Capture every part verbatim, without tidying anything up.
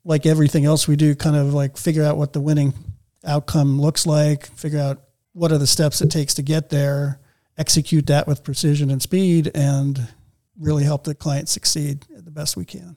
like everything else we do, kind of like figure out what the winning outcome looks like, figure out what are the steps it takes to get there, execute that with precision and speed, and really help the client succeed the best we can.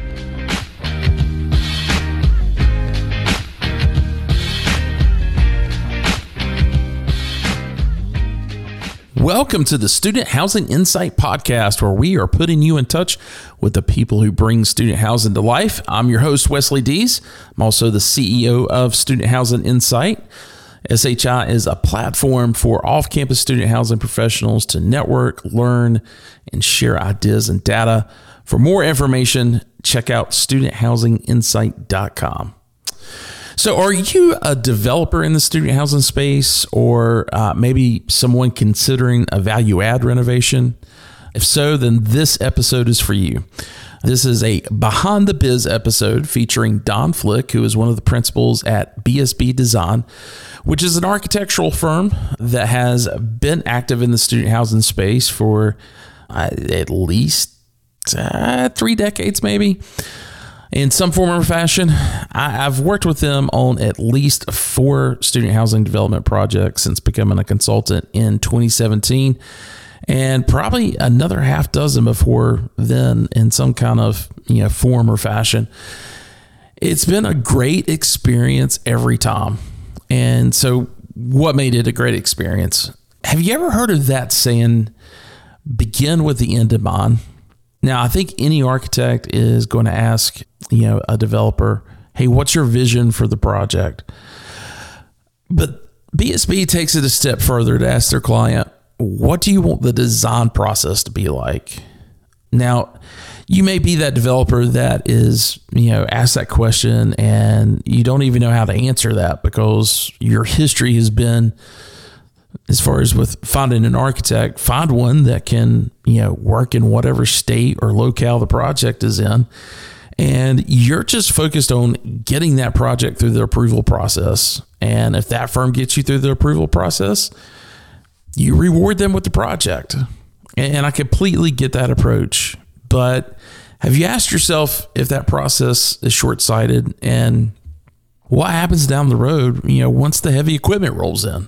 Welcome to the Student Housing Insight Podcast, where we are putting you in touch with the people who bring student housing to life. I'm your host, Wesley Dees. I'm also the C E O of Student Housing Insight. S H I is a platform for off-campus student housing professionals to network, learn, and share ideas and data. For more information, check out student housing insight dot com. So are you a developer in the student housing space, or uh, maybe someone considering a value add renovation? If so, then this episode is for you. This is a Behind the Biz episode featuring Don Flick, who is one of the principals at B S B Design, which is an architectural firm that has been active in the student housing space for uh, at least uh, three decades, maybe. In some form or fashion. I, I've worked with them on at least four student housing development projects since becoming a consultant in twenty seventeen, and probably another half dozen before then in some kind of, you know, form or fashion. It's been a great experience every time. And so what made it a great experience? Have you ever heard of that saying, begin with the end in mind? Now, I think any architect is going to ask, you know, a developer, hey, what's your vision for the project? But B S B takes it a step further to ask their client, what do you want the design process to be like? Now, you may be that developer that is, you know, asked that question and you don't even know how to answer that because your history has been, as far as with finding an architect, find one that can, you know, work in whatever state or locale the project is in. And you're just focused on getting that project through the approval process. And if that firm gets you through the approval process, you reward them with the project. And I completely get that approach. But have you asked yourself if that process is short-sighted and what happens down the road, you know, once the heavy equipment rolls in?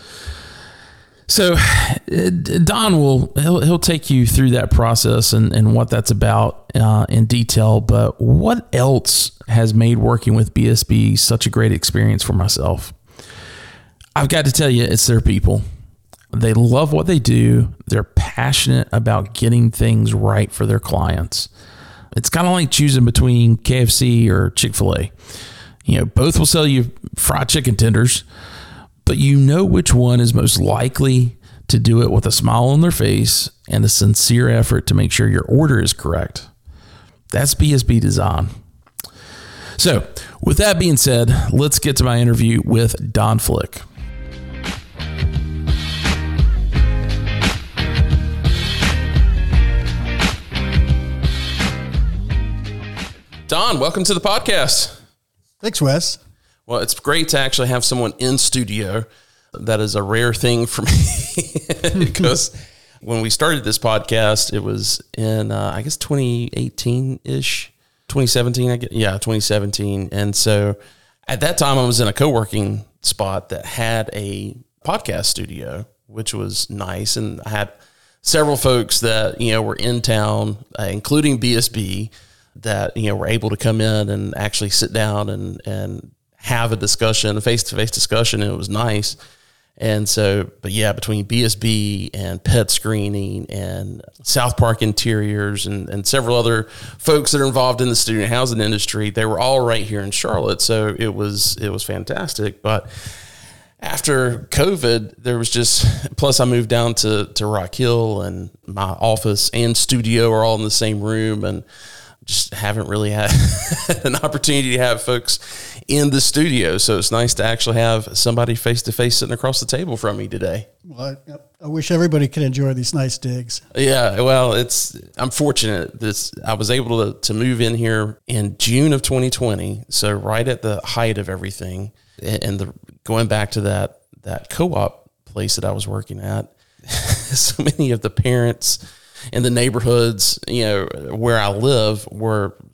So Don will, he'll, he'll take you through that process and, and what that's about uh, in detail. But what else has made working with B S B such a great experience for myself? I've got to tell you, it's their people. They love what they do. They're passionate about getting things right for their clients. It's kind of like choosing between K F C or Chick-fil-A. You know, both will sell you fried chicken tenders, but you know which one is most likely to do it with a smile on their face and a sincere effort to make sure your order is correct. That's B S B Design. So with that being said, let's get to my interview with Don Flick. Don, welcome to the podcast. Thanks, Wes. Well, it's great to actually have someone in studio. That is a rare thing for me because when we started this podcast, it was in, uh, I guess, twenty eighteen-ish, twenty seventeen, I guess. Yeah, twenty seventeen. And so at that time, I was in a co-working spot that had a podcast studio, which was nice. And I had several folks that, you know, were in town, uh, including B S B, that, you know, were able to come in and actually sit down and, and have a discussion, a face-to-face discussion, and it was nice. And so, but yeah, between B S B and Pet Screening and South Park Interiors and, and several other folks that are involved in the student housing industry, they were all right here in Charlotte. So it was, it was fantastic. But after COVID, there was just, plus I moved down to, to Rock Hill, and my office and studio are all in the same room, and just haven't really had an opportunity to have folks in the studio. So it's nice to actually have somebody face-to-face sitting across the table from me today. Well, I, I wish everybody could enjoy these nice digs. Yeah, well, it's, I'm fortunate this, I was able to, to move in here in June of twenty twenty. So right at the height of everything. And the, going back to that, that co-op place that I was working at, so many of the parents in the neighborhoods, you know, where I live were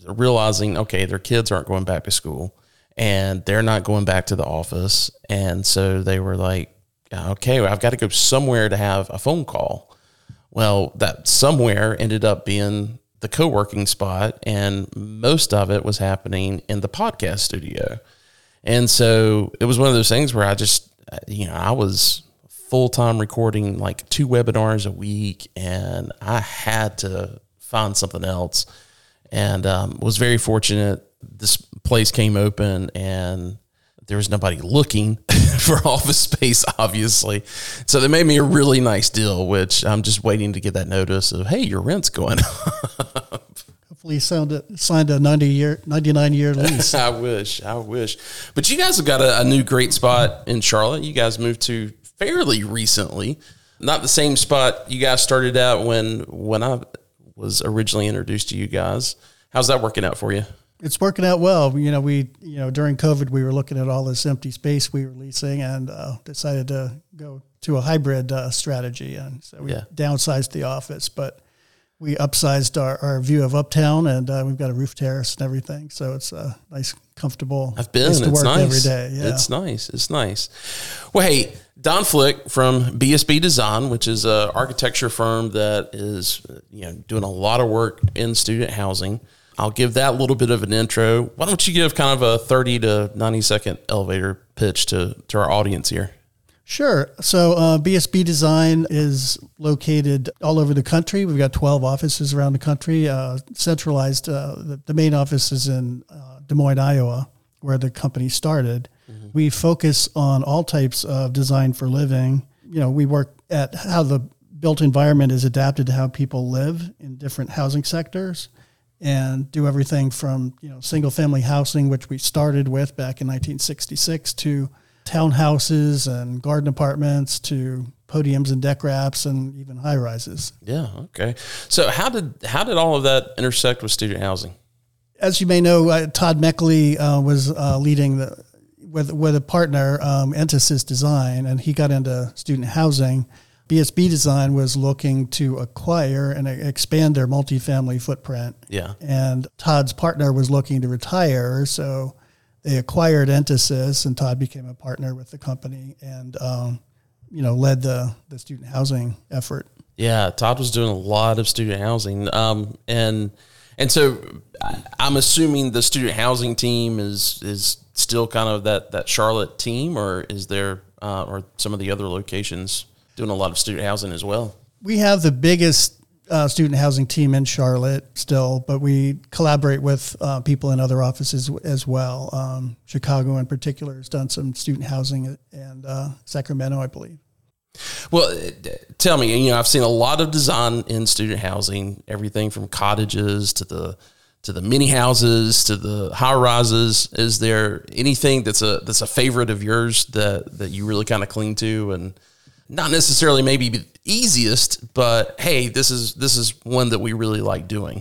realizing, okay, their kids aren't going back to school and they're not going back to the office. And so they were like, okay, well, I've got to go somewhere to have a phone call. Well, that somewhere ended up being the co-working spot, and most of it was happening in the podcast studio. And so it was one of those things where I just, you know, I was full-time recording like two webinars a week, and I had to find something else. And um, was very fortunate. This place came open, and there was nobody looking for office space, obviously. So they made me a really nice deal, which I'm just waiting to get that notice of, hey, your rent's going up. Hopefully you signed a, signed a ninety year, ninety-nine year lease. I wish, I wish. But you guys have got a, a new great spot in Charlotte. You guys moved to fairly recently. Not the same spot you guys started out when when I was originally introduced to you guys. How's that working out for you? It's working out well. You know, we, you know, during COVID, we were looking at all this empty space we were leasing, and uh, decided to go to a hybrid uh, strategy. And so we yeah. downsized the office, but we upsized our, our view of Uptown, and uh, we've got a roof terrace and everything. So it's a nice, comfortable I've been, place to it's work nice. every day. Yeah. It's nice. It's nice. Well, hey, Don Flick from B S B Design, which is an architecture firm that is, you know, doing a lot of work in student housing. I'll give that a little bit of an intro. Why don't you give kind of a thirty to ninety second elevator pitch to, to our audience here? Sure. So uh, B S B Design is located all over the country. We've got twelve offices around the country, uh, centralized. Uh, the, the main office is in uh, Des Moines, Iowa, where the company started. Mm-hmm. We focus on all types of design for living. You know, we work at how the built environment is adapted to how people live in different housing sectors, and do everything from, you know, single family housing, which we started with back in nineteen sixty-six, to townhouses and garden apartments, to podiums and deck wraps, and even high rises. Yeah. Okay. So how did, how did all of that intersect with student housing? As you may know, uh, Todd Meckley uh, was uh, leading the, with, with a partner, um, Entisys Design, and he got into student housing. B S B Design was looking to acquire and expand their multifamily footprint. Yeah. And Todd's partner was looking to retire, so they acquired Entisys, and Todd became a partner with the company, and um, you know, led the the student housing effort. Yeah, Todd was doing a lot of student housing, um, and and so I'm assuming the student housing team is is still kind of that that Charlotte team, or is there uh, or some of the other locations doing a lot of student housing as well? We have the biggest uh, student housing team in Charlotte still, but we collaborate with uh, people in other offices as well. Um, Chicago in particular has done some student housing, and uh, Sacramento, I believe. Well, tell me, you know, I've seen a lot of design in student housing, everything from cottages to the to the mini houses to the high rises. Is there anything that's a that's a favorite of yours that that you really kind of cling to, and not necessarily maybe the easiest, but hey, this is this is one that we really like doing?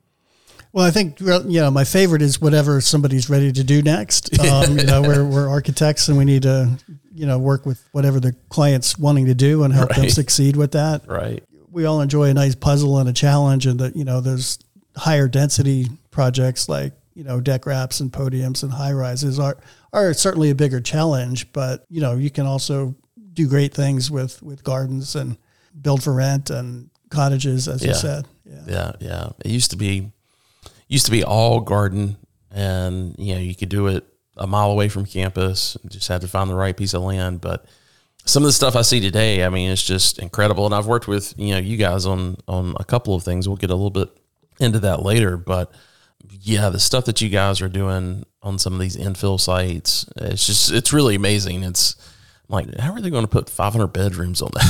Well, I think, you know, my favorite is whatever somebody's ready to do next. Um, you know, we're we're architects, and we need to, you know, work with whatever the client's wanting to do and help right. them succeed with that. Right. We all enjoy a nice puzzle and a challenge, and that, you know, there's higher density projects like, you know, deck wraps and podiums and high rises are are certainly a bigger challenge, but, you know, you can also do great things with, with gardens and build for rent and cottages, as yeah. you said. Yeah. yeah, yeah. It used to be used to be all garden, and you know, you could do it a mile away from campus. Just had to find the right piece of land. But some of the stuff I see today, I mean, it's just incredible. And I've worked with, you know, you guys on on a couple of things. We'll get a little bit into that later, but yeah, the stuff that you guys are doing on some of these infill sites, it's just it's really amazing. It's like, how are they going to put five hundred bedrooms on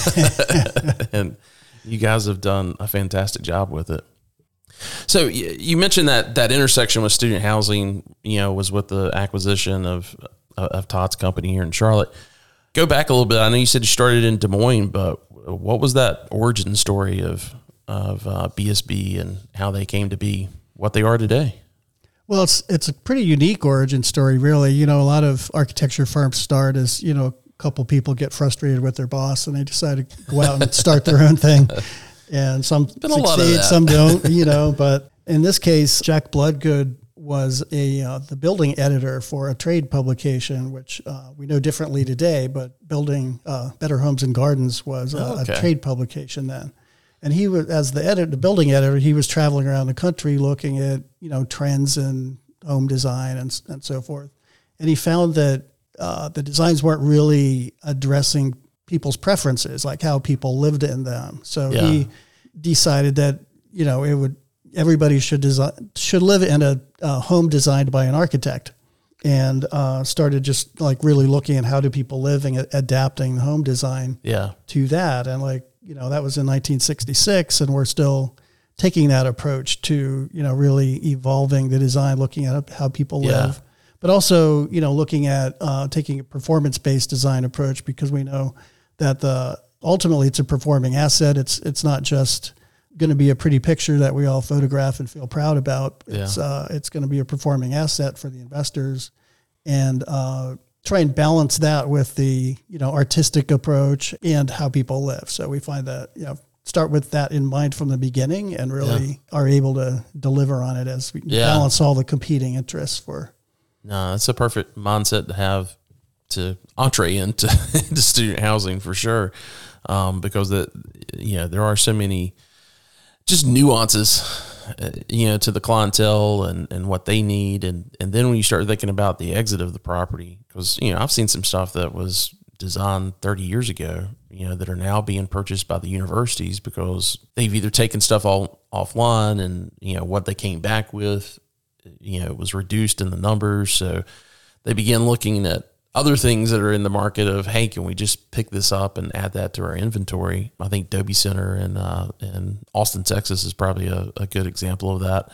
that? And you guys have done a fantastic job with it. So you mentioned that that intersection with student housing, you know, was with the acquisition of of Todd's company here in Charlotte. Go back a little bit. I know you said you started in Des Moines, but what was that origin story of of uh, B S B and how they came to be what they are today? Well, it's it's a pretty unique origin story, really. You know, a lot of architecture firms start as, you know, a couple people get frustrated with their boss and they decide to go out and start their own thing. And some Been a lot of succeed, that. some don't, you know, but In this case, Jack Bloodgood was a uh, the building editor for a trade publication, which uh, we know differently today, but Building uh, Better Homes and Gardens was a, oh, okay. a trade publication then. And he was, as the editor, the building editor, he was traveling around the country looking at, you know, trends in home design and and so forth. And he found that uh, the designs weren't really addressing people's preferences, like how people lived in them. So yeah. he decided that, you know, it would, everybody should design, should live in a, a home designed by an architect, and uh, started just like really looking at how do people live and adapting home design yeah. to that. And like, you know, that was in nineteen sixty-six, and we're still taking that approach to, you know, really evolving the design, looking at how people yeah. live, but also, you know, looking at uh, taking a performance-based design approach, because we know that the ultimately it's a performing asset. It's it's not just going to be a pretty picture that we all photograph and feel proud about. It's yeah. uh, it's going to be a performing asset for the investors, and uh, try and balance that with the, you know, artistic approach and how people live. So we find that, you know, start with that in mind from the beginning, and really yeah. are able to deliver on it as we yeah. balance all the competing interests for. No, that's a perfect mindset to have to entree into, into student housing for sure. Um, because that, you know, there are so many just nuances, uh, you know, to the clientele and, and what they need. And, and then when you start thinking about the exit of the property, because, you know, I've seen some stuff that was designed thirty years ago, you know, that are now being purchased by the universities because they've either taken stuff all offline, and, you know, what they came back with, you know, was reduced in the numbers. So they begin looking at other things that are in the market of, hey, can we just pick this up and add that to our inventory? I think Dobie Center in, uh, in Austin, Texas is probably a, a good example of that.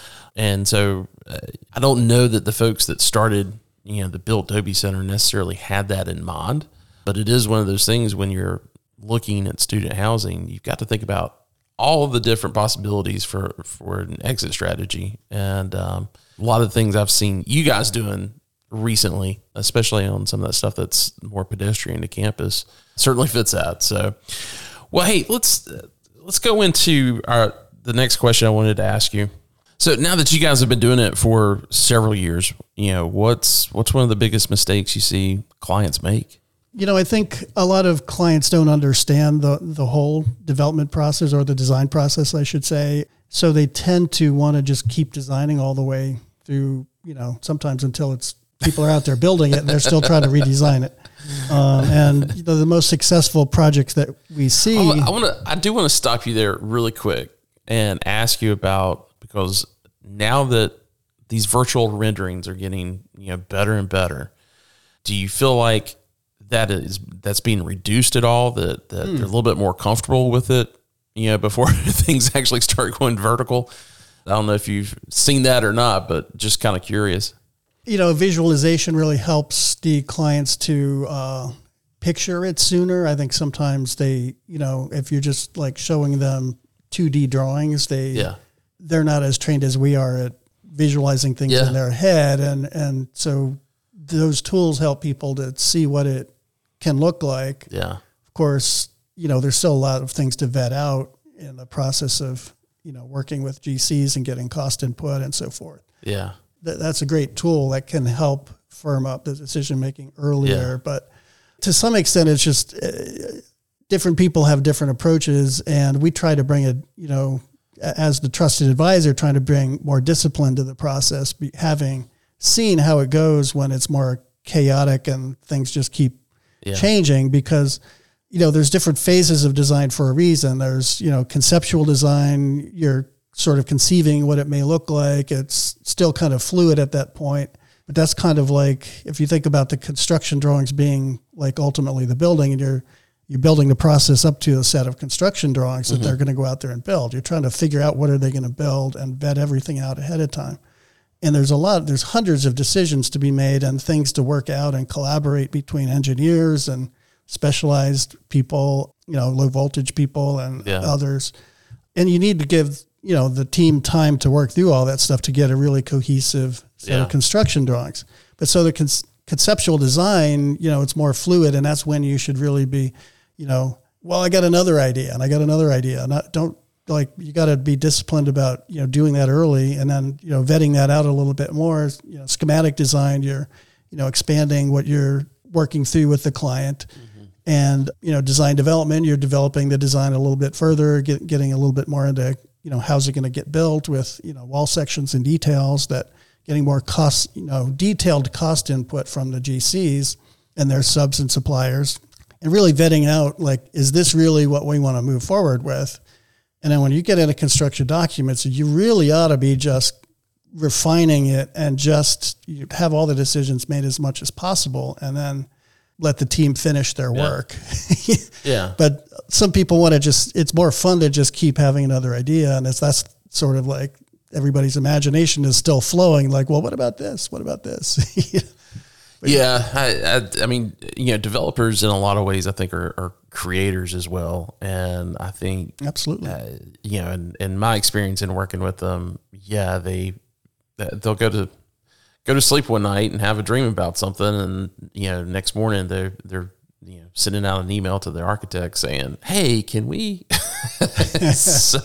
And so uh, I don't know that the folks that started, you know, that built Dobie Center necessarily had that in mind, but it is one of those things when you're looking at student housing, you've got to think about all of the different possibilities for, for an exit strategy. And um, a lot of the things I've seen you guys doing recently, especially on some of that stuff that's more pedestrian to campus, certainly fits that. So, well, hey, let's uh, let's go into our the next question I wanted to ask you. So now that you guys have been doing it for several years, you know, what's what's one of the biggest mistakes you see clients make? You know, I think a lot of clients don't understand the the whole development process, or the design process, I should say. So they tend to want to just keep designing all the way through, you know, sometimes until it's people are out there building it and they're still trying to redesign it. Um, and you know, the most successful projects that we see. I want to, I do want to stop you there really quick and ask you about, because now that these virtual renderings are getting, you know, better and better, do you feel like that is, that's being reduced at all, that, that hmm. they're a little bit more comfortable with it, you know, before things actually start going vertical? I don't know if you've seen that or not, but just kind of curious. You know, visualization really helps the clients to uh, picture it sooner. I think sometimes they, you know, if you're just like showing them two D drawings, they, yeah. they're not as trained as we are at visualizing things yeah. in their head. And, and so those tools help people to see what it can look like. Yeah. Of course, you know, there's still a lot of things to vet out in the process of, you know, working with G Cs and getting cost input and so forth. Yeah. That's a great tool that can help firm up the decision-making earlier. Yeah. But to some extent, it's just uh, different people have different approaches, and we try to bring it, you know, as the trusted advisor, trying to bring more discipline to the process, be, having seen how it goes when it's more chaotic and things just keep yeah. changing, because, you know, there's different phases of design for a reason. There's, you know, conceptual design, you're sort of conceiving what it may look like. It's still kind of fluid at that point, but that's kind of like, if you think about the construction drawings being like ultimately the building, and you're, you're building the process up to a set of construction drawings that mm-hmm. they're going to go out there and build. You're trying to figure out what are they going to build and vet everything out ahead of time. And there's a lot, there's hundreds of decisions to be made and things to work out and collaborate between engineers and specialized people, you know, low voltage people and yeah. others. And you need to give, you know, the team time to work through all that stuff to get a really cohesive set yeah. of construction drawings. But so the con- conceptual design, you know, it's more fluid, and that's when you should really be, you know, well, I got another idea and I got another idea. Not, don't like you got to be disciplined about, you know, doing that early and then, you know, vetting that out a little bit more. You know, schematic design, you're, you know, expanding what you're working through with the client. Mm-hmm. And, you know, design development, you're developing the design a little bit further, get, getting a little bit more into, you know, how's it going to get built with, you know, wall sections and details, that getting more cost, you know, detailed cost input from the G Cs and their subs and suppliers, and really vetting out, like, is this really what we want to move forward with? And then when you get into construction documents, you really ought to be just refining it and just you have all the decisions made as much as possible, and then let the team finish their yeah. work. yeah. But some people want to just, it's more fun to just keep having another idea. And it's, that's sort of like everybody's imagination is still flowing. Like, well, what about this? What about this? Yeah, I, I, I mean, you know, developers in a lot of ways, I think, are, are creators as well. And I think, absolutely, uh, you know, in, in my experience in working with them, yeah, they they'll go to go to sleep one night and have a dream about something, and you know, next morning they're they're you know sending out an email to their architect saying, "Hey, can we?" so,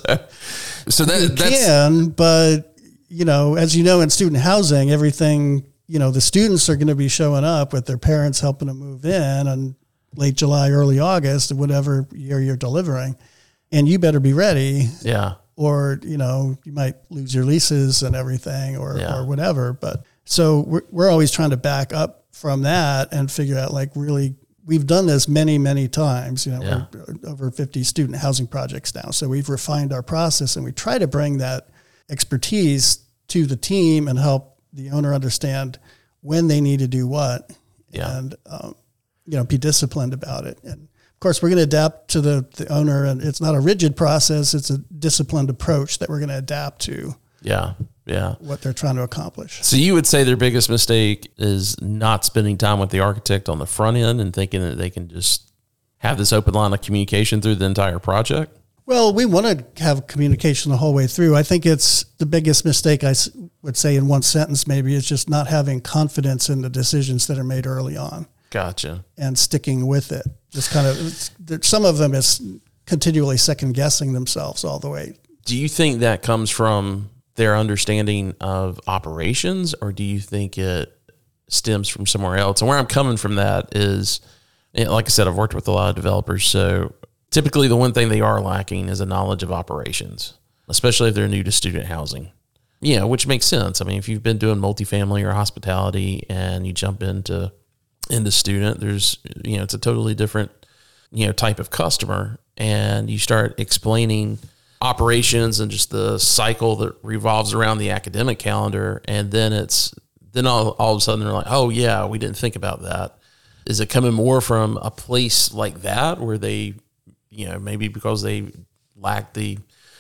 so that you that's, can, but you know, as you know, in student housing, everything. You know, the students are going to be showing up with their parents helping them move in on late July, early August, whatever year you're delivering. And you better be ready. Yeah. Or, you know, you might lose your leases and everything or, yeah. or whatever. But so we're, we're always trying to back up from that and figure out, like, really, we've done this many, many times, you know, yeah. we're over fifty student housing projects now. So we've refined our process, and we try to bring that expertise to the team and help the owner understand when they need to do what, yeah. and um, you know, be disciplined about it. And of course, we're going to adapt to the, the owner, and it's not a rigid process; it's a disciplined approach that we're going to adapt to. Yeah, yeah. What they're trying to accomplish. So you would say their biggest mistake is not spending time with the architect on the front end and thinking that they can just have this open line of communication through the entire project? Well, we want to have communication the whole way through. I think it's the biggest mistake, I would say in one sentence maybe, is just not having confidence in the decisions that are made early on. Gotcha. And sticking with it. Just kind of, some of them is continually second guessing themselves all the way. Do you think that comes from their understanding of operations, or do you think it stems from somewhere else? And where I'm coming from that is, like I said, I've worked with a lot of developers, so typically the one thing they are lacking is a knowledge of operations, especially if they're new to student housing. Yeah, which makes sense. I mean, if you've been doing multifamily or hospitality and you jump into into student, there's, you know, it's a totally different, you know, type of customer, and you start explaining operations and just the cycle that revolves around the academic calendar, and then it's then all, all of a sudden they're like, oh yeah, we didn't think about that. Is it coming more from a place like that where they, you know, maybe because they lack the,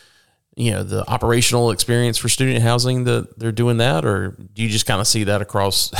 you know, the operational experience for student housing that they're doing that? Or do you just kind of see that across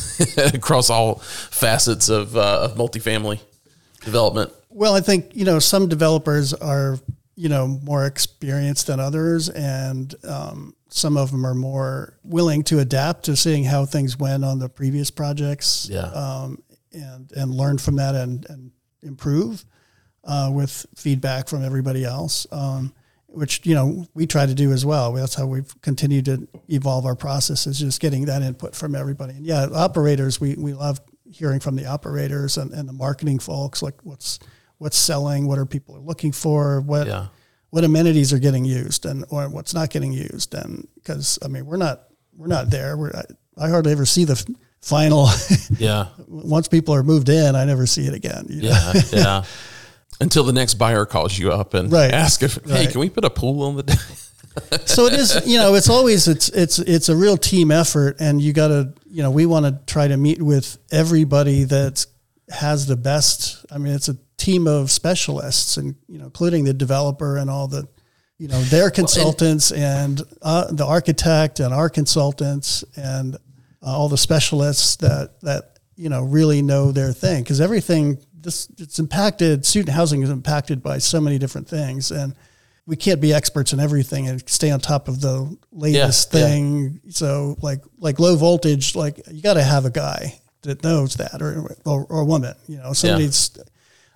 across all facets of, uh, of multifamily development? Well, I think, you know, some developers are, you know, more experienced than others, and um, some of them are more willing to adapt to seeing how things went on the previous projects, yeah. um, and, and learn from that and, and improve. Uh, with feedback from everybody else, um, which, you know, we try to do as well. That's how we've continued to evolve our processes, just getting that input from everybody. And yeah, operators, we, we love hearing from the operators and, and the marketing folks, like what's what's selling, what are people looking for, what yeah. what amenities are getting used, and or what's not getting used. And because, I mean, we're not we're not there. We're I, I hardly ever see the final. Yeah. Once people are moved in, I never see it again. You know? Yeah. Yeah. Until the next buyer calls you up and right. ask if, hey, right. can we put a pool on the So it is, you know, it's always, it's, it's, it's a real team effort, and you got to, you know, we want to try to meet with everybody that has the best. I mean, it's a team of specialists, and, you know, including the developer and all the, you know, their consultants well, and, and uh, the architect and our consultants and uh, all the specialists that, that, you know, really know their thing. Cause everything, this it's impacted, student housing is impacted by so many different things, and we can't be experts in everything and stay on top of the latest yeah, thing. Yeah. So like, like low voltage, like you got to have a guy that knows that, or, or, or a woman, you know, somebody's, yeah.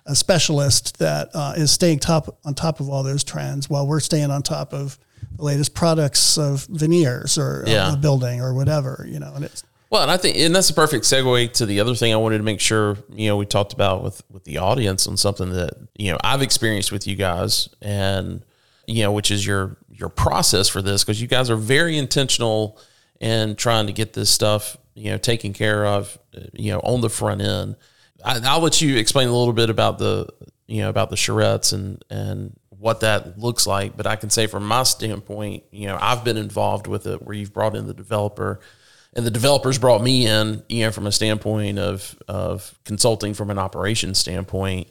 a specialist that uh, is staying top on top of all those trends while we're staying on top of the latest products of veneers or yeah. uh, a building or whatever, you know, and it's, well, and I think, and that's a perfect segue to the other thing I wanted to make sure, you know, we talked about with, with the audience on something that, you know, I've experienced with you guys and, you know, which is your, your process for this, because you guys are very intentional in trying to get this stuff, you know, taken care of, you know, on the front end. I, I'll let you explain a little bit about the, you know, about the charrettes and, and what that looks like. But I can say from my standpoint, you know, I've been involved with it where you've brought in the developer and the developers brought me in, you know, from a standpoint of, of consulting from an operations standpoint.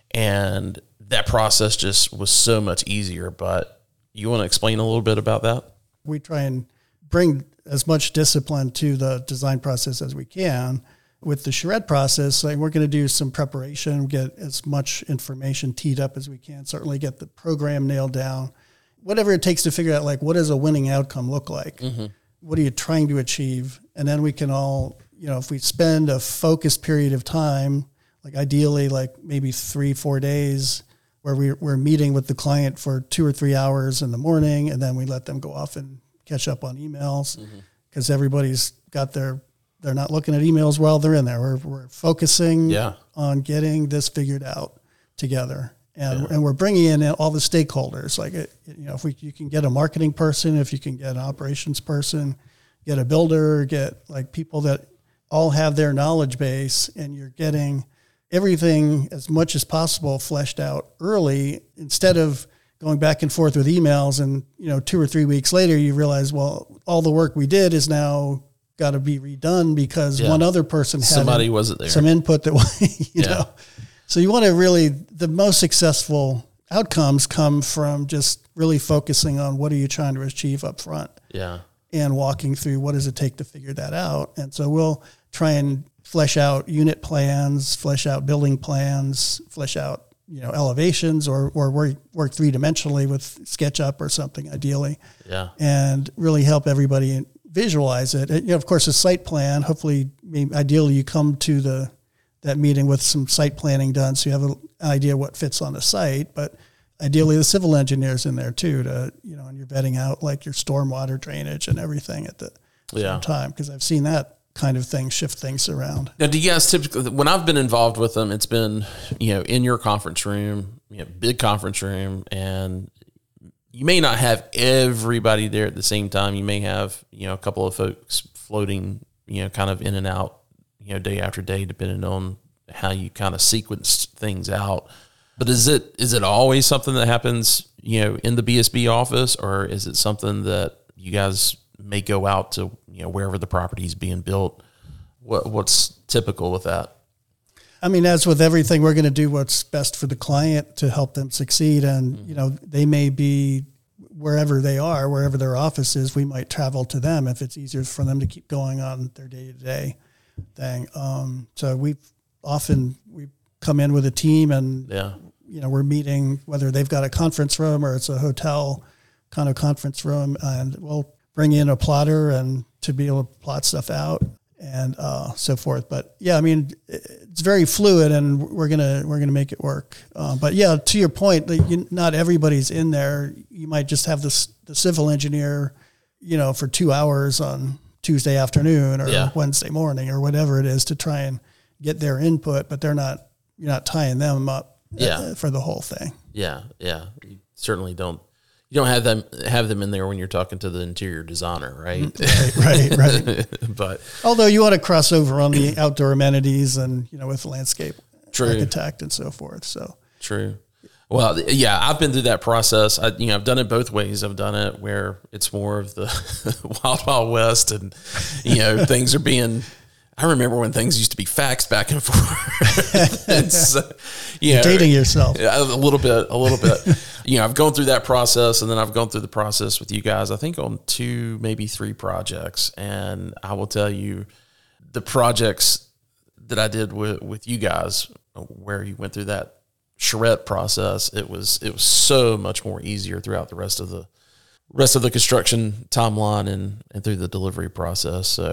And that process just was so much easier. But you want to explain a little bit about that? We try and bring as much discipline to the design process as we can. With the charrette process, like we're going to do some preparation, get as much information teed up as we can, certainly get the program nailed down, whatever it takes to figure out, like, what does a winning outcome look like? Mm-hmm. What are you trying to achieve? And then we can all, you know, if we spend a focused period of time, like ideally like maybe three, four days where we, we're meeting with the client for two or three hours in the morning, and then we let them go off and catch up on emails because mm-hmm. everybody's got their, they're not looking at emails while they're in there. We're, we're focusing yeah. on getting this figured out together. And, yeah. and we're bringing in all the stakeholders. Like, it, you know, if we, you can get a marketing person, if you can get an operations person, get a builder, get like people that all have their knowledge base, and you're getting everything as much as possible fleshed out early instead of going back and forth with emails. And, you know, two or three weeks later, you realize, well, all the work we did is now got to be redone because yeah. one other person had somebody in, wasn't there. some input that, you yeah. know, so you want to really, the most successful outcomes come from just really focusing on what are you trying to achieve up front. Yeah. And walking through what does it take to figure that out. And so we'll try and flesh out unit plans, flesh out building plans, flesh out, you know, elevations, or, or work, work three-dimensionally with SketchUp or something ideally. Yeah. And really help everybody visualize it. And, you know, of course, a site plan, hopefully, maybe, ideally you come to the that meeting with some site planning done so you have an idea what fits on the site, but ideally the civil engineer's in there too to, you know, and you're vetting out like your stormwater drainage and everything at the yeah. same time, because I've seen that kind of thing shift things around. Now, do you guys typically, when I've been involved with them, it's been, you know, in your conference room, you know, big conference room, and you may not have everybody there at the same time. You may have, you know, a couple of folks floating, you know, kind of in and out, you know, day after day, depending on how you kind of sequence things out. But is it is it always something that happens, you know, in the B S B office, or is it something that you guys may go out to, you know, wherever the property is being built? What what's typical with that? I mean, as with everything, we're going to do what's best for the client to help them succeed. And, mm-hmm. you know, they may be wherever they are, wherever their office is, we might travel to them if it's easier for them to keep going on their day-to-day thing. Um, so we've often, we come in with a team and, yeah. you know, we're meeting, whether they've got a conference room or it's a hotel kind of conference room, and we'll bring in a plotter and to be able to plot stuff out and uh, so forth. But yeah, I mean, it's very fluid, and we're gonna we're gonna make it work. Uh, but yeah, to your point, like, you, not everybody's in there. You might just have this the civil engineer, you know, for two hours on Tuesday afternoon or yeah. Wednesday morning or whatever it is to try and get their input, but they're not you're not tying them up yeah. uh, for the whole thing. Yeah, yeah. You certainly don't. You don't have them have them in there when you're talking to the interior designer, right? Right, right, right. But although you want to cross over on the outdoor amenities and, you know, with landscape true. architect and so forth. So true. Well, yeah, I've been through that process. I, you know, I've done it both ways. I've done it where it's more of the wild, wild west, and you know, things are being. I remember when things used to be faxed back and forth. It's, uh, you know, dating yourself a little bit, a little bit. You know, I've gone through that process, and then I've gone through the process with you guys, I think on two, maybe three projects. And I will tell you, the projects that I did with, with you guys, where you went through that charrette process, it was it was so much more easier throughout the rest of the rest of the construction timeline and, and through the delivery process. So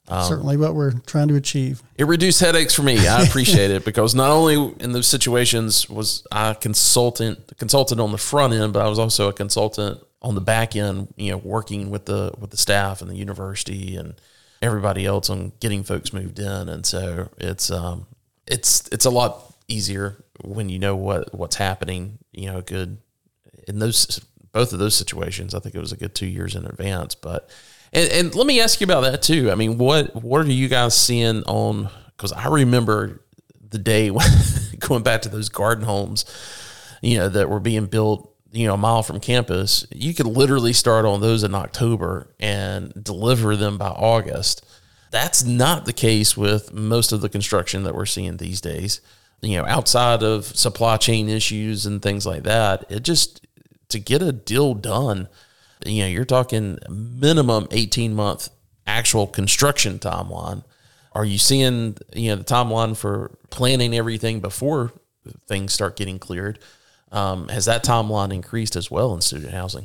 Um, Certainly what we're trying to achieve. It reduced headaches for me. I appreciate it because not only in those situations was I a consultant, consultant on the front end, but I was also a consultant on the back end, you know, working with the, with the staff and the university and everybody else on getting folks moved in. And so it's, um, it's, it's a lot easier when you know what, what's happening, you know, good in those, both of those situations. I think it was a good two years in advance, but And, and let me ask you about that too. I mean, what what are you guys seeing on? Because I remember the day when going back to those garden homes, you know, that were being built, you know, a mile from campus. You could literally start on those in October and deliver them by August. That's not the case with most of the construction that we're seeing these days. You know, outside of supply chain issues and things like that, it just to get a deal done. You know, you're talking minimum eighteen month actual construction timeline. Are you seeing, you know, the timeline for planning everything before things start getting cleared? Um, has that timeline increased as well in student housing?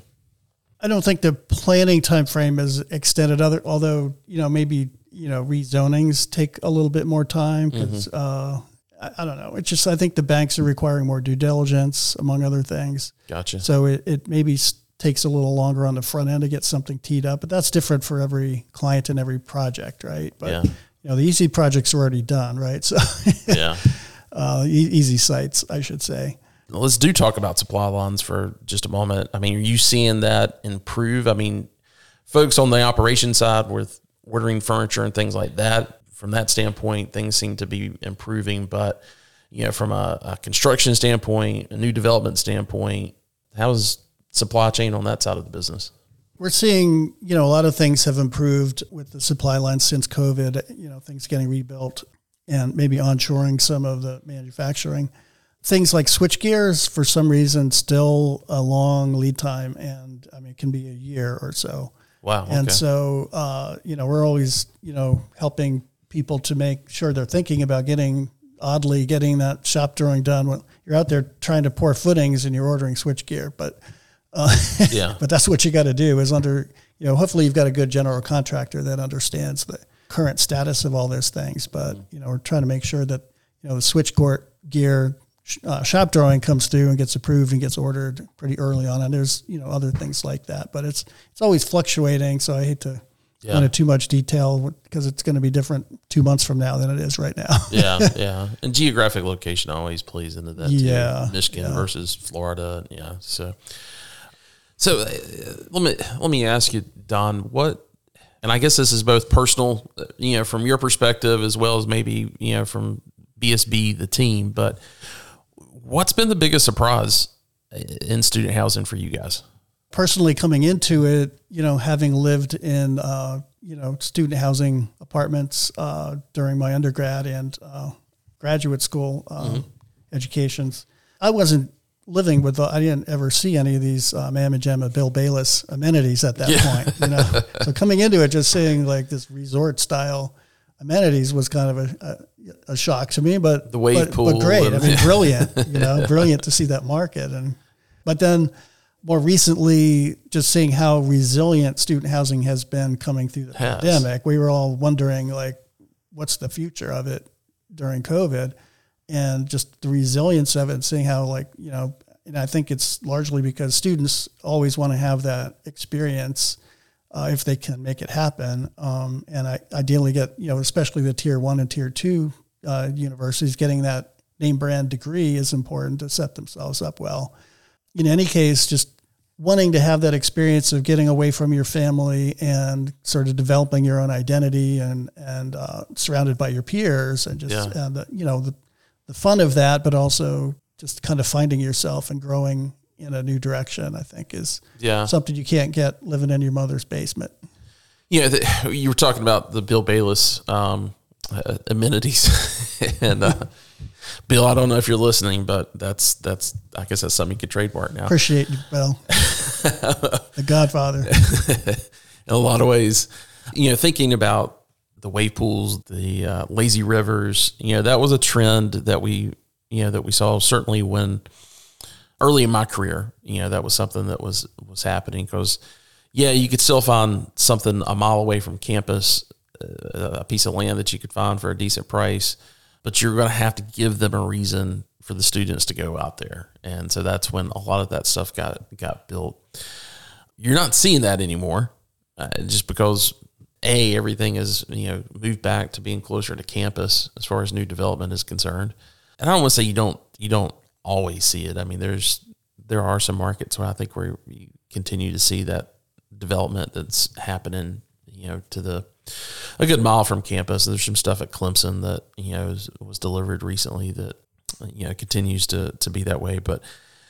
I don't think the planning time frame is extended, other, although, you know, maybe, you know, rezonings take a little bit more time because, mm-hmm. uh, I, I don't know. It's just, I think the banks are requiring more due diligence, among other things. Gotcha. So it, it maybe takes a little longer on the front end to get something teed up, but that's different for every client and every project, right? But yeah. you know, the easy projects are already done, right? So yeah, uh, e- easy sites, I should say. Let's do talk about supply lines for just a moment. I mean, are you seeing that improve? I mean, folks on the operations side with ordering furniture and things like that, from that standpoint, things seem to be improving. But, you know, from a, a construction standpoint, a new development standpoint, how's supply chain on that side of the business? We're seeing, you know, a lot of things have improved with the supply lines since COVID, you know, things getting rebuilt and maybe onshoring some of the manufacturing. Things like switch gears, for some reason, still a long lead time. And I mean, it can be a year or so. Wow. Okay. And so, uh, you know, we're always, you know, helping people to make sure they're thinking about getting, oddly, getting that shop drawing done. When you're out there trying to pour footings and you're ordering switch gear, but Uh, yeah, but that's what you got to do is under, you know, hopefully you've got a good general contractor that understands the current status of all those things. But, you know, we're trying to make sure that, you know, the switch gear uh, shop drawing comes through and gets approved and gets ordered pretty early on. And there's, you know, other things like that, but it's, it's always fluctuating. So I hate to yeah. go into too much detail because it's going to be different two months from now than it is right now. yeah. Yeah. And geographic location always plays into that yeah, too. Michigan yeah. versus Florida. Yeah. So, So uh, let me let me ask you, Don, what, and I guess this is both personal, you know, from your perspective as well as maybe, you know, from B S B, the team, but what's been the biggest surprise in student housing for you guys? Personally, coming into it, you know, having lived in, uh, you know, student housing apartments uh, during my undergrad and uh, graduate school um, mm-hmm. educations, I wasn't living with, the, I didn't ever see any of these uh, Mam and Gemma, Bill Bayless amenities at that yeah. point, you know. So coming into it, just seeing like this resort style amenities was kind of a, a, a shock to me, but the wave but, pool, but great. I mean, brilliant, you know, brilliant to see that market. And but then more recently, just seeing how resilient student housing has been coming through the has. pandemic. We were all wondering like, what's the future of it during COVID? And just the resilience of it and seeing how, like, you know, and I think it's largely because students always want to have that experience uh, if they can make it happen. Um, and I ideally get, you know, especially the tier one and tier two uh, universities, getting that name brand degree is important to set themselves up well. In any case, just wanting to have that experience of getting away from your family and sort of developing your own identity and, and uh, surrounded by your peers and just, yeah. and the, you know, the, the fun of that, but also just kind of finding yourself and growing in a new direction, I think is yeah. something you can't get living in your mother's basement. Yeah. The, you were talking about the Bill Bayless um, uh, amenities and uh, Bill, I don't know if you're listening, but that's, that's, I guess that's something you could trademark now. Appreciate you, Bill. The Godfather. In a lot of ways, you know, thinking about the wave pools, the uh, lazy rivers, you know, that was a trend that we, you know, that we saw certainly when early in my career, you know, that was something that was, was happening because, yeah, you could still find something a mile away from campus a piece of land that you could find for a decent price, but you're going to have to give them a reason for the students to go out there. And so that's when a lot of that stuff got got built. You're not seeing that anymore, uh, just because A, everything is, you know, moved back to being closer to campus as far as new development is concerned. And I don't want to say you don't you don't always see it. I mean, there's there are some markets where I think where you continue to see that development that's happening, you know, to the a good mile from campus. There's some stuff at Clemson that, you know, was, was delivered recently that, you know, continues to to be that way. But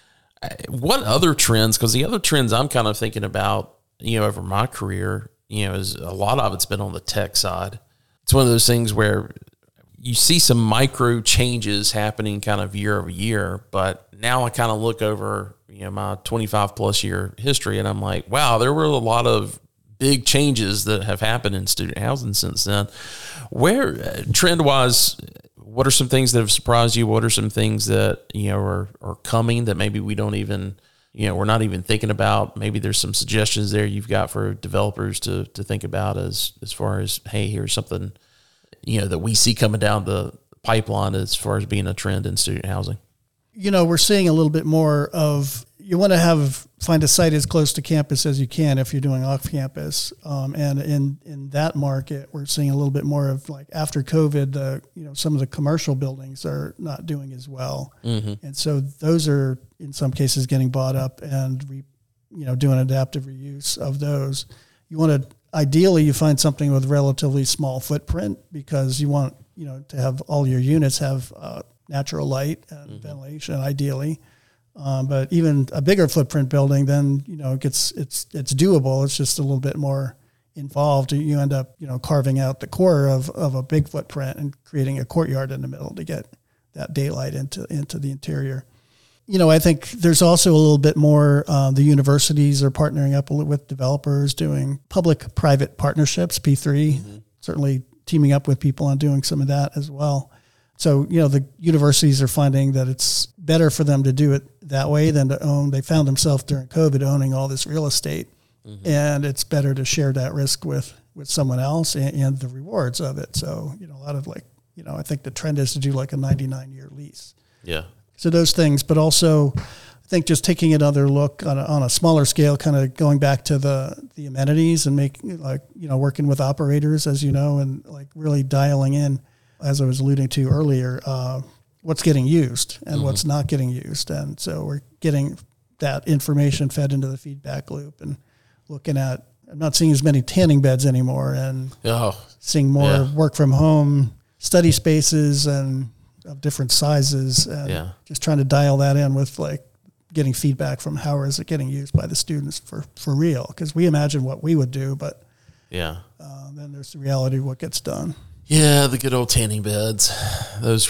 what other trends? Because the other trends I'm kind of thinking about, you know, over my career, you know, is a lot of it's been on the tech side. It's one of those things where you see some micro changes happening kind of year over year, but now I kind of look over, you know, my twenty-five plus year history and I'm like, wow, there were a lot of big changes that have happened in student housing since then. Where, uh, trend wise, what are some things that have surprised you? What are some things that, you know, are, are coming that maybe we don't even, you know, we're not even thinking about? Maybe there's some suggestions there you've got for developers to to think about as as far as, hey, here's something, you know, that we see coming down the pipeline as far as being a trend in student housing. You know, we're seeing a little bit more of, you want to have, find a site as close to campus as you can if you're doing off campus. Um, and in, in that market, we're seeing a little bit more of, like, after COVID, uh, you know, some of the commercial buildings are not doing as well. Mm-hmm. And so those are in some cases getting bought up and, re, you know, doing adaptive reuse of those. You want to, ideally you find something with relatively small footprint because you want, you know, to have all your units have uh, natural light and mm-hmm. ventilation ideally. Um, but even a bigger footprint building, then, you know, it gets, it's, it's doable. It's just a little bit more involved. You end up, you know, carving out the core of, of a big footprint and creating a courtyard in the middle to get that daylight into, into the interior. You know, I think there's also a little bit more, uh, the universities are partnering up with developers doing public-private partnerships, P three, mm-hmm. certainly teaming up with people on doing some of that as well. So, you know, the universities are finding that it's better for them to do it that way than to own. They found themselves during COVID owning all this real estate, mm-hmm. and it's better to share that risk with, with someone else and, and the rewards of it. So, you know, a lot of like, you know, I think the trend is to do like a ninety-nine year lease. Yeah. So those things, but also I think just taking another look on a, on a smaller scale, kind of going back to the, the amenities and making, like, you know, working with operators, as you know, and like really dialing in, as I was alluding to earlier, uh, what's getting used and mm-hmm. what's not getting used. And so we're getting that information fed into the feedback loop and looking at, I'm not seeing as many tanning beds anymore and oh, seeing more yeah. work from home study spaces and of different sizes, and yeah. just trying to dial that in with like getting feedback from how is it getting used by the students for, for real. Because we imagine what we would do, but yeah, uh, then there's the reality of what gets done. Yeah, the good old tanning beds. Those,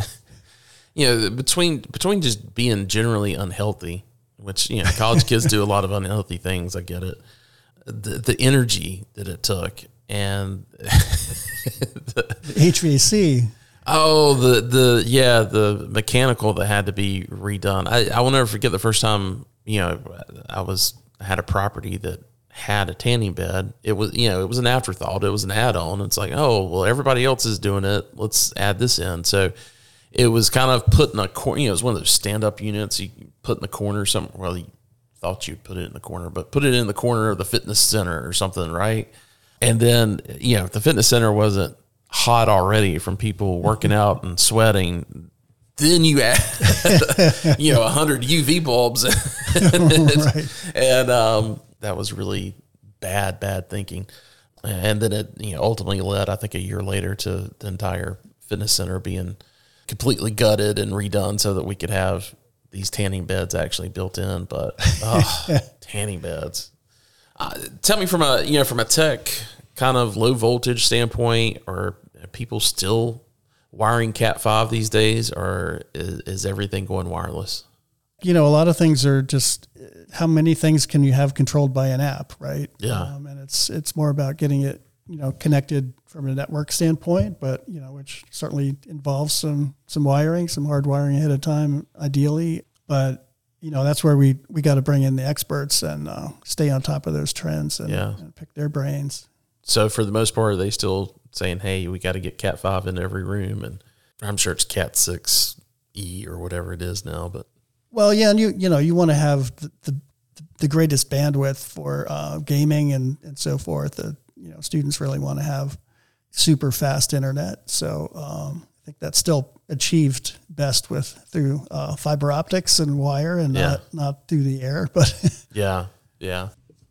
you know, between between just being generally unhealthy, which, you know, college kids do a lot of unhealthy things. I get it. The the energy that it took and the, the H V A C. Oh, the, the, yeah, the mechanical that had to be redone. I, I will never forget the first time, you know, I was, I had a property that had a tanning bed. It was, you know, it was an afterthought. It was an add-on. It's like, oh, well, everybody else is doing it. Let's add this in. So it was kind of put in a corner, you know, it was one of those stand-up units you put in the corner, something, well, you thought you'd put it in the corner, but put it in the corner of the fitness center or something, right? And then, you know, if the fitness center wasn't hot already from people working out and sweating, then you add, you know, a hundred U V bulbs, and, right. and um, that was really bad, bad thinking. And then it, you know, ultimately led, I think, a year later to the entire fitness center being completely gutted and redone so that we could have these tanning beds actually built in. But oh, tanning beds. Uh, tell me from a, you know, from a tech kind of low voltage standpoint, or are people still wiring Cat five these days, or is, is everything going wireless? You know, a lot of things are just, how many things can you have controlled by an app, right? Yeah. Um, and it's it's more about getting it, you know, connected from a network standpoint, but, you know, which certainly involves some some wiring, some hard wiring ahead of time, ideally. But, you know, that's where we, we got to bring in the experts and uh, stay on top of those trends and, yeah. and pick their brains. So for the most part, are they still saying, hey, we got to get Cat five in every room? And I'm sure it's Cat six E or whatever it is now, but. Well, yeah, and you you know, you want to have the, the, the greatest bandwidth for uh, gaming and, and so forth. Uh, you know, students really want to have super fast internet. So um, I think that's still achieved best with through uh, fiber optics and wire and yeah. not, not through the air. But yeah, yeah.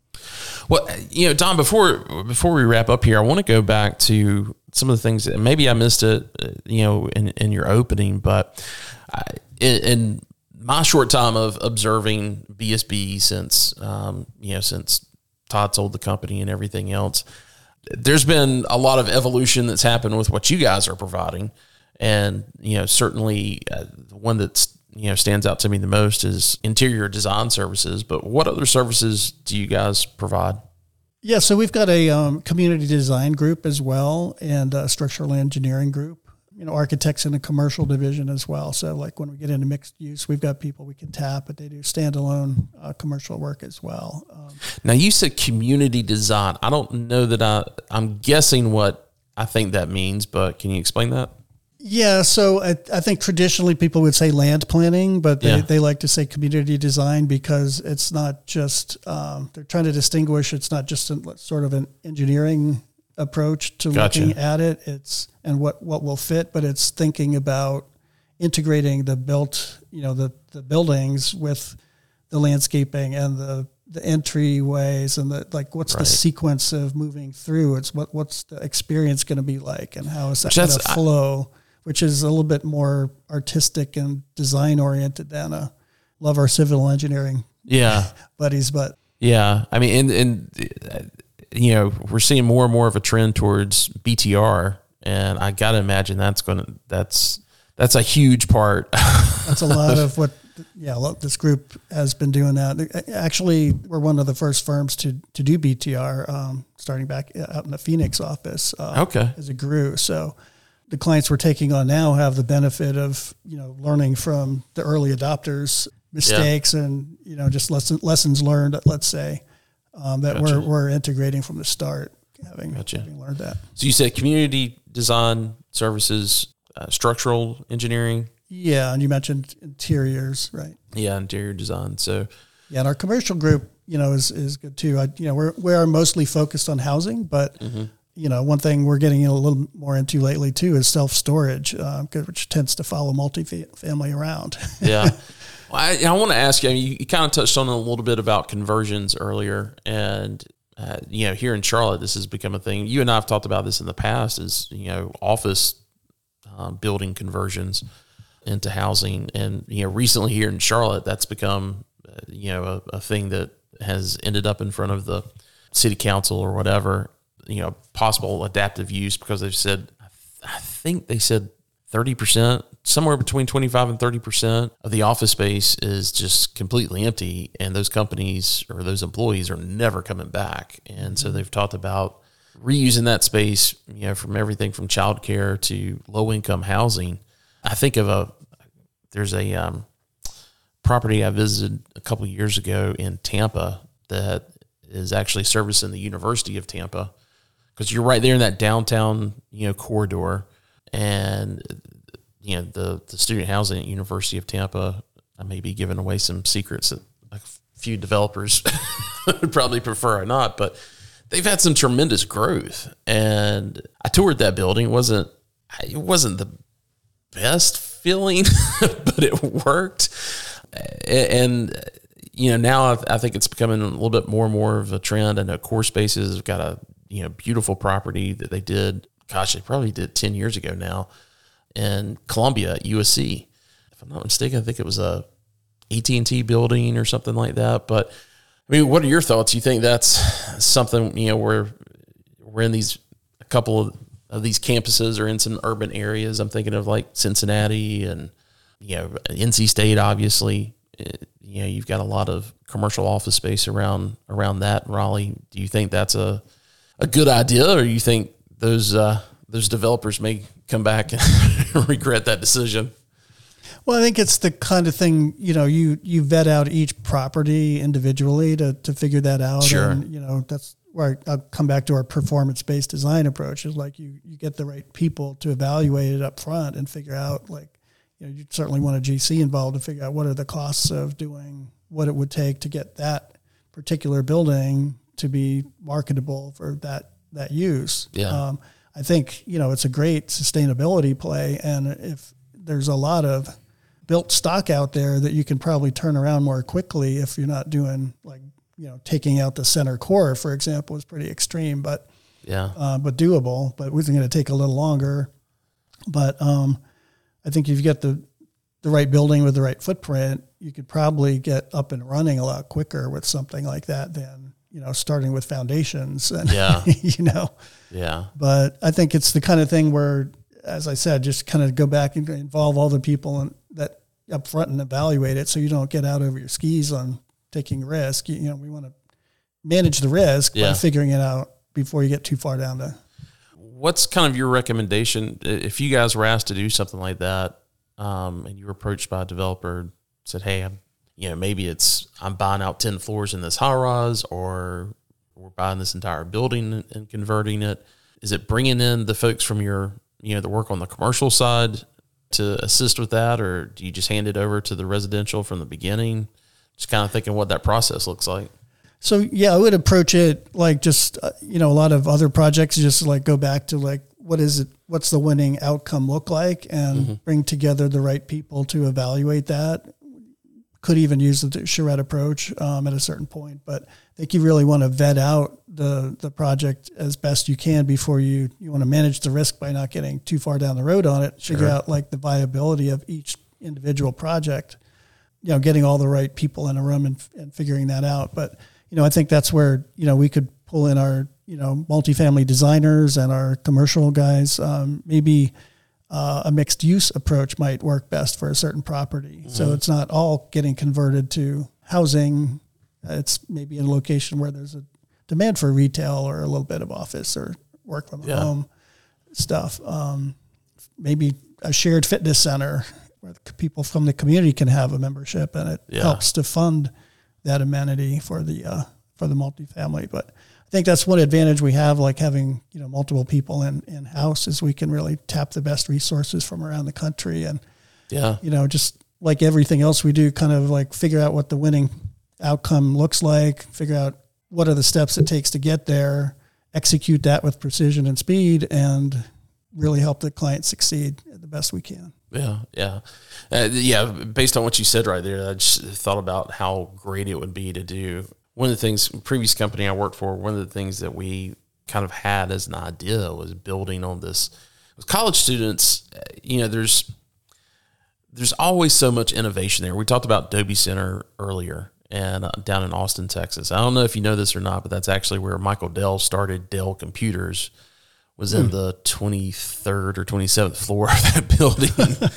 Well, you know, Don, before before we wrap up here, I want to go back to some of the things that maybe I missed it, you know, in, in your opening, but I, in, in my short time of observing B S B since, um, you know, since Todd sold the company and everything else, there's been a lot of evolution that's happened with what you guys are providing. And, you know, certainly uh, the one that's, you know, stands out to me the most is interior design services. But what other services do you guys provide? Yeah, so we've got a um, community design group as well, and a structural engineering group. You know, architects in a commercial division as well. So like when we get into mixed use, we've got people we can tap, but they do standalone uh, commercial work as well. Um, now you said community design. I don't know that I, I'm guessing what I think that means, but can you explain that? Yeah. So I, I think traditionally people would say land planning, but they, Yeah. they like to say community design because it's not just, um, they're trying to distinguish. It's not just a, sort of an engineering approach to Gotcha. looking at it. It's, and what, what will fit, but it's thinking about integrating the built, you know, the, the buildings with the landscaping and the, the entryways and the, like, what's Right. the sequence of moving through? It's what, what's the experience going to be like and how is that Which going that's- to flow, which is a little bit more artistic and design oriented than a love our civil engineering Yeah. buddies, but Yeah. I mean, and, and, uh, you know, we're seeing more and more of a trend towards B T R, and I got to imagine that's going to, that's, that's a huge part. that's a lot of what, yeah, look, this group has been doing that. Actually, we're one of the first firms to, to do B T R, um, starting back out in the Phoenix office, uh, Okay. as it grew. So the clients we're taking on now have the benefit of, you know, learning from the early adopters' mistakes yeah. and, you know, just lesson, lessons learned, let's say, um, that gotcha. we're, we're integrating from the start, having, gotcha. having learned that. So you said community design services, uh, structural engineering. Yeah. And you mentioned interiors, right? Yeah. Interior design. So yeah. And our commercial group, you know, is, is good too. I, you know, we're, we are mostly focused on housing, but mm-hmm. you know, one thing we're getting a little more into lately too is self-storage, uh, which tends to follow multifamily around. Yeah. Well, I, I want to ask you, I mean, you, you kind of touched on a little bit about conversions earlier, and, uh, you know, here in Charlotte, this has become a thing. You and I have talked about this in the past is, you know, office uh, building conversions into housing. And, you know, recently here in Charlotte, that's become, uh, you know, a, a thing that has ended up in front of the city council or whatever, you know, possible adaptive use, because they've said, I think they said thirty percent, somewhere between twenty-five and thirty percent of the office space is just completely empty. And those companies or those employees are never coming back. And so they've talked about reusing that space, you know, from everything from childcare to low income housing. I think of a, there's a um, property I visited a couple of years ago in Tampa that is actually servicing the University of Tampa, because you're right there in that downtown, you know, corridor. And, you know, the, the student housing at University of Tampa, I may be giving away some secrets that a few developers would probably prefer or not, but they've had some tremendous growth. And I toured that building. It wasn't, it wasn't the best feeling, but it worked. And, you know, now I think it's becoming a little bit more and more of a trend. I know Core Spaces have got a, you know, beautiful property that they did, gosh, they probably did ten years ago now, in Columbia, U S C. If I'm not mistaken, I think it was a A T and T building or something like that. But I mean, what are your thoughts? You think that's something, you know, where we're in these, a couple of, of these campuses or in some urban areas? I'm thinking of like Cincinnati and, you know, N C State, obviously. It, you know, you've got a lot of commercial office space around, around that, Raleigh. Do you think that's a, a good idea, or you think those uh, those developers may come back and regret that decision? Well, I think it's the kind of thing, you know, you, you vet out each property individually to, to figure that out. Sure. And, you know, that's where I'll come back to our performance-based design approach, is like you, you get the right people to evaluate it up front and figure out, like, you know, you certainly want a G C involved to figure out what are the costs of doing what it would take to get that particular building to be marketable for that, that use. Yeah. Um, I think, you know, it's a great sustainability play. And if there's a lot of built stock out there that you can probably turn around more quickly if you're not doing, like, you know, taking out the center core, for example, is pretty extreme, but yeah, uh, but doable, but it was going to take a little longer. But um, I think if you get the, the right building with the right footprint, you could probably get up and running a lot quicker with something like that than, you know, starting with foundations. And, yeah. you know, yeah. But I think it's the kind of thing where, as I said, just kind of go back and involve all the people and that up front and evaluate it, so you don't get out over your skis on taking risk. You, you know, we want to manage the risk yeah. by figuring it out before you get too far down the. What's kind of your recommendation if you guys were asked to do something like that, um, and you were approached by a developer, said, "Hey, I'm, you know, maybe it's I'm buying out ten floors in this high rise, or we're buying this entire building and converting it." Is it bringing in the folks from your, you know, the work on the commercial side to assist with that, or do you just hand it over to the residential from the beginning? Just kind of thinking what that process looks like. So, yeah, I would approach it like just, uh, you know, a lot of other projects, just like go back to like, what is it, what's the winning outcome look like, and mm-hmm. bring together the right people to evaluate that. Could even use the charrette approach um, at a certain point, but I think you really want to vet out the the project as best you can before you, you want to manage the risk by not getting too far down the road on it, sure. figure out like the viability of each individual project, you know, getting all the right people in a room and, and figuring that out. But, you know, I think that's where, you know, we could pull in our, you know, multifamily designers and our commercial guys. Um, maybe uh, a mixed use approach might work best for a certain property. Mm-hmm. So it's not all getting converted to housing. It's maybe in a location where there's a demand for retail or a little bit of office or work from yeah. home stuff. Um, maybe a shared fitness center where the people from the community can have a membership, and it yeah. helps to fund that amenity for the uh, for the multifamily. But I think that's one advantage we have, like having, you know, multiple people in, in house, is we can really tap the best resources from around the country, and yeah, you know, just like everything else we do, kind of like figure out what the winning outcome looks like, figure out what are the steps it takes to get there, execute that with precision and speed, and really help the client succeed the best we can. Yeah, yeah. Uh, yeah, based on what you said right there, I just thought about how great it would be to do. One of the things, previous company I worked for, one of the things that we kind of had as an idea was building on this. With college students, you know, there's there's always so much innovation there. We talked about Dobie Center earlier, and uh, down in Austin, Texas. I don't know if you know this or not, but that's actually where Michael Dell started Dell Computers. Was in the twenty-third or twenty-seventh floor of that building.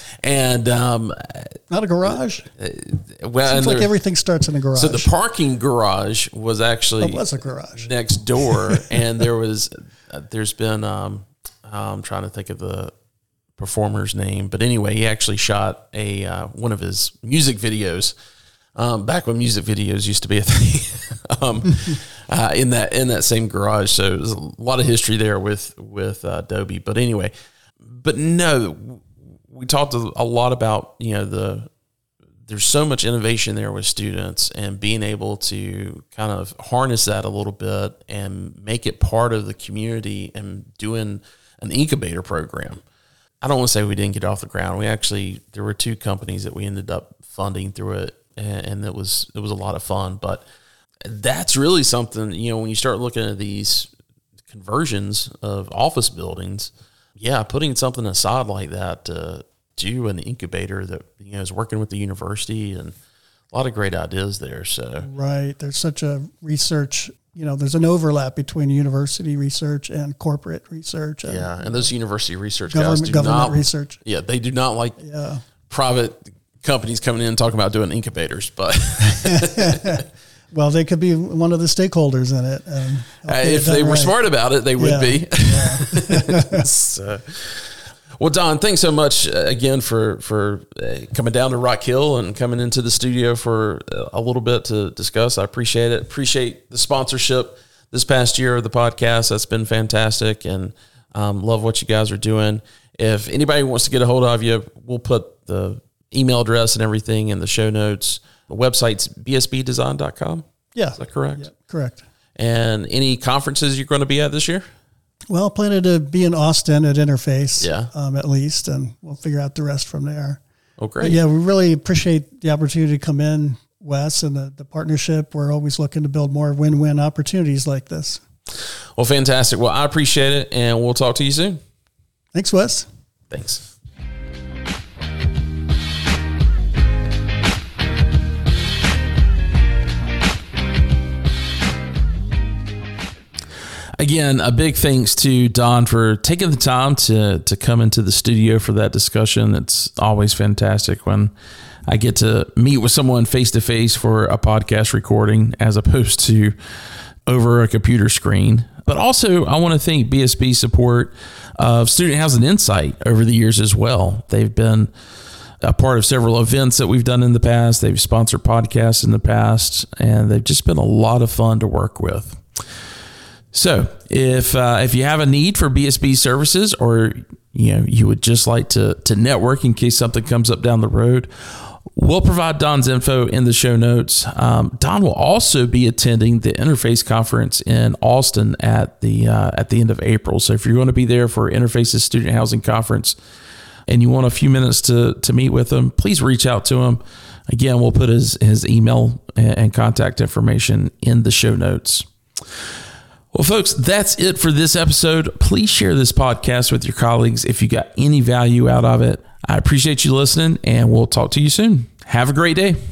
And um, not a garage. Uh, well, seems like there, everything starts in a garage. So the parking garage was actually it was a garage next door, and there was uh, there's been um, I'm trying to think of the performer's name, but anyway, he actually shot a uh, one of his music videos. Um, back when music videos used to be a thing, um, uh, in that in that same garage. So there's a lot of history there with with uh, Dobie. But anyway, but no, we talked a lot about, you know, the there's so much innovation there with students, and being able to kind of harness that a little bit and make it part of the community, and doing an incubator program. I don't want to say we didn't get off the ground. We actually, there were two companies that we ended up funding through it. And it was it was a lot of fun, but that's really something, you know, when you start looking at these conversions of office buildings, yeah, putting something aside like that to do an incubator that, you know, is working with the university, and a lot of great ideas there. So right, there's such a research, you know, there's an overlap between university research and corporate research. And, yeah, and those university research government, guys do government not research. Yeah, they do not like yeah. private companies coming in and talking about doing incubators, but well, they could be one of the stakeholders in it. Um, uh, if they right. were smart about it, they would yeah. be. Yeah. So, well, Don, thanks so much uh, again for for uh, coming down to Rock Hill and coming into the studio for uh, a little bit to discuss. I appreciate it. Appreciate the sponsorship this past year of the podcast. That's been fantastic, and um, love what you guys are doing. If anybody wants to get a hold of you, we'll put the email address and everything in the show notes. The website's b s b design dot com. Yeah. Is that correct? Yeah, correct. And any conferences you're going to be at this year? Well, planning to be in Austin at Interface, yeah. um, at least, and we'll figure out the rest from there. Oh, great. But yeah, we really appreciate the opportunity to come in, Wes, and the, the partnership. We're always looking to build more win-win opportunities like this. Well, fantastic. Well, I appreciate it, and we'll talk to you soon. Thanks, Wes. Thanks. Again, a big thanks to Don for taking the time to to come into the studio for that discussion. It's always fantastic when I get to meet with someone face to face for a podcast recording as opposed to over a computer screen. But also, I want to thank B S B's support of Student Housing Insight over the years as well. They've been a part of several events that we've done in the past. They've sponsored podcasts in the past, and they've just been a lot of fun to work with. So if uh, if you have a need for B S B services, or you know you would just like to to network in case something comes up down the road, we'll provide Don's info in the show notes. Um, Don will also be attending the Interface Conference in Austin at the uh, at the end of April. So if you're going to be there for Interface's Student Housing Conference and you want a few minutes to to meet with him, please reach out to him. Again, we'll put his his email and contact information in the show notes. Well, folks, that's it for this episode. Please share this podcast with your colleagues if you got any value out of it. I appreciate you listening, and we'll talk to you soon. Have a great day.